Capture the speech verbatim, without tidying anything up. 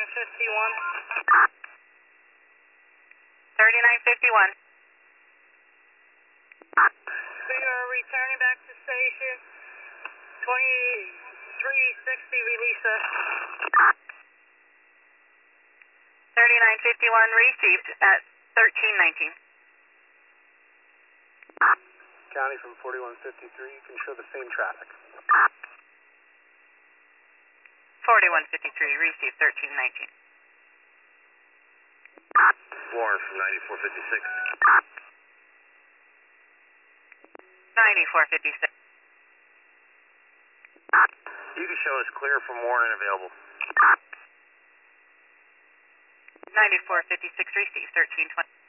fifty-one. thirty-nine fifty-one. We are returning back to station. twenty-three sixty, release us. thirty-nine fifty-one received at thirteen nineteen. County from forty-one fifty-three, you can show the same traffic. forty-one fifty-three received thirteen nineteen. Warren from ninety-four fifty-six. ninety-four fifty-six. You can show us clear from Warren and available. ninety-four fifty-six received thirteen twenty.